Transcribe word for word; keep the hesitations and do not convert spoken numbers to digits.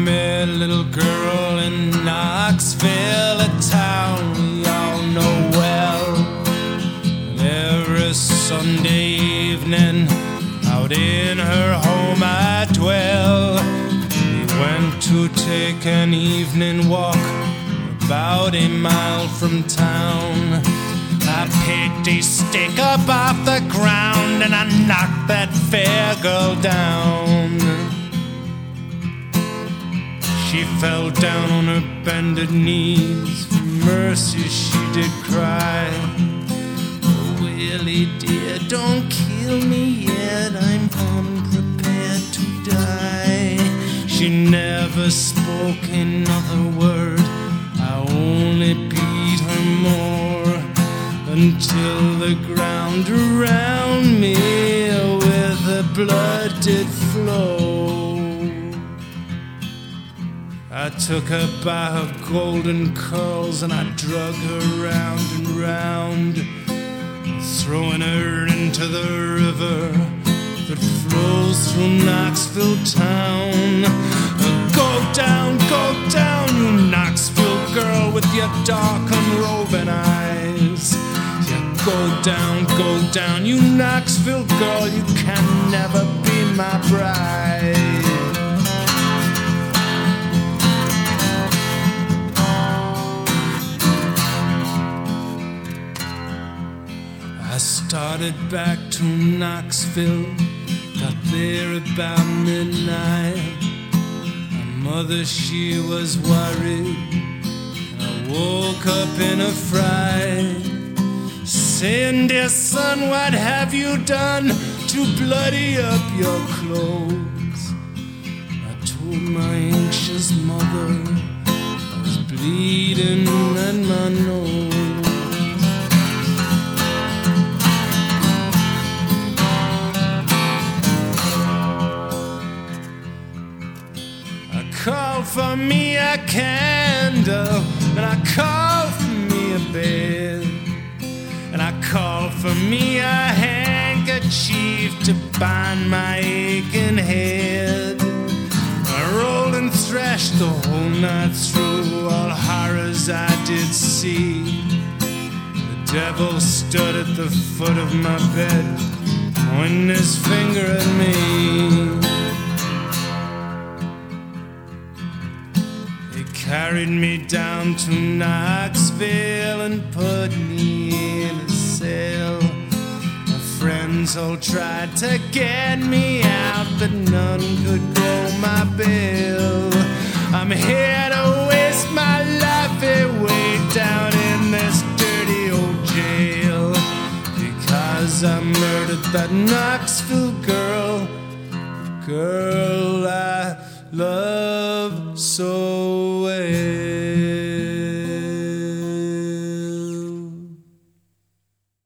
met a little girl in Knoxville, a town we all know well. And every Sunday evening, out in her home I dwell. We went to take an evening walk about a mile from town. I picked a stick up off the ground and I knocked that fair girl down. She fell down on her bended knees. For mercy she did cry. Oh, Willie dear, don't kill me yet, I'm unprepared to die. She never spoke another word, I only beat her more, until the ground around me with the blood did flow. I took her by her golden curls and I drug her round and round, throwing her into the river that flows through Knoxville town. Go down, go down, you Knoxville girl with your dark unroving eyes. Yeah, go down, go down, you Knoxville girl, you can never be my bride. I started back to Knoxville, got there about midnight. My mother, she was worried, and I woke up in a fright, saying, dear son, what have you done to bloody up your clothes? I told my anxious mother I was bleeding at my nose. Call for me a candle, and I call for me a bed, and I call for me a handkerchief to bind my aching head. I rolled and thrashed the whole night through, all horrors I did see. The devil stood at the foot of my bed, pointing his finger at me. Carried me down to Knoxville and put me in a cell. My friends all tried to get me out, but none could grow my bill. I'm here to waste my life away down in this dirty old jail, because I murdered that Knoxville girl, girl I love so.